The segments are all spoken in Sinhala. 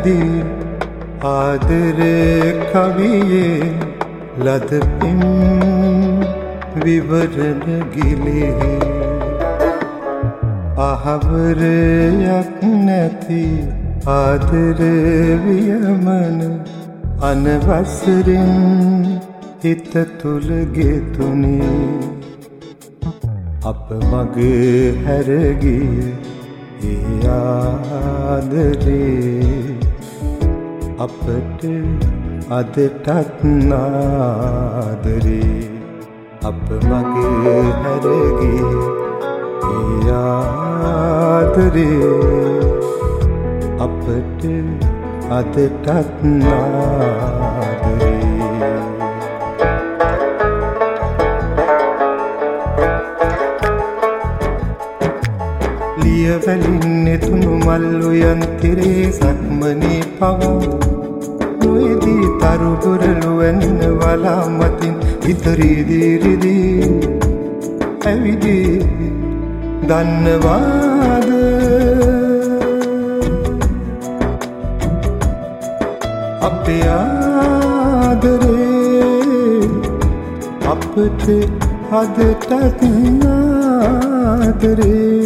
වැරදි ආදර කවියේ ලද පින් විවරණ ගිලෙහි අහවරයක් නැති ආදර වියමන අනවසරින් හිත තුල ගෙතුනේ අප මගේ හැරගිය ඒ ආදරේ අපට අදටත් නාදරේ අප මගේ හැරගිය ඒ ආදරේ අපට අදටත් නාදරේ ලියවලින් නෙතුණු මල් උයන්තිරේ සක්මනේ පවා නොයේදී තරු පුරළු වෙන්න වලා මතින් ඉතරීදී ඇවිදී දන්නවාද අපේ ආදරේ අපට අදටත් නාදරේ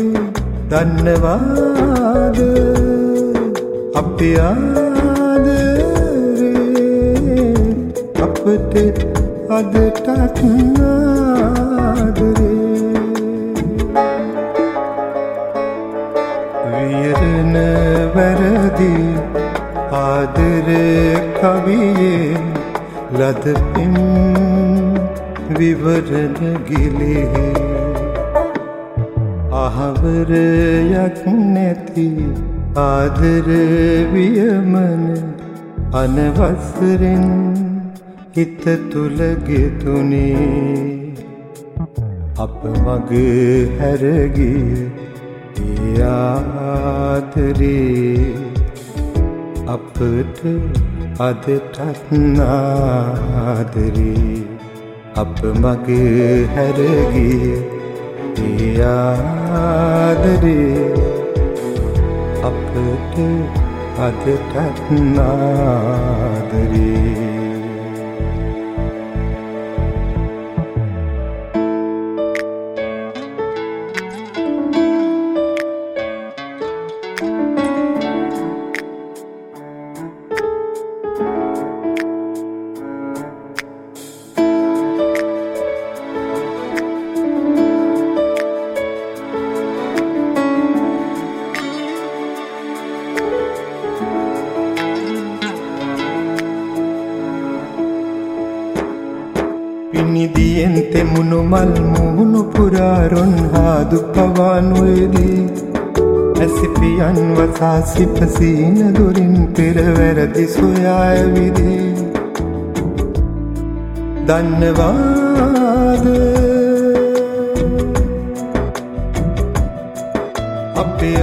දන්නවාද අපේ ආදරේ අපට අදටත් නාදරේ වියරණ වැරදි ආදර කවියේ ලද පින් විවරණ ගිලෙහි අහවරයක් නැති ආදර වියමන අනවසරින් හිත තුල ගෙතුනේ අප මගේ හැරගිය ඒ ආදරේ අපට අදටත් නාදරේ අප මගේ හැරගිය ඒ ආදරේ අපට අදටත් නාදරේ පිනිදියෙන් තෙමුණු මල් මුහුණු පුරාරොන් හාදු පවා නොයේදී ඇසිපියන් වසා සිපසීන දොරින් පෙර වැරදි සොයා ඇවිදී දන්නවාද අපේ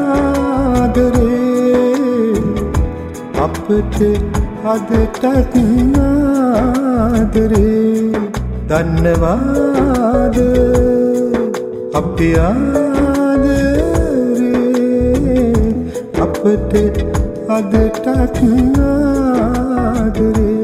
ආදරේ අපට අදටත් නාදරේ දන්නවාද අපේ ආදරේ අපට අදටත් නාදරේ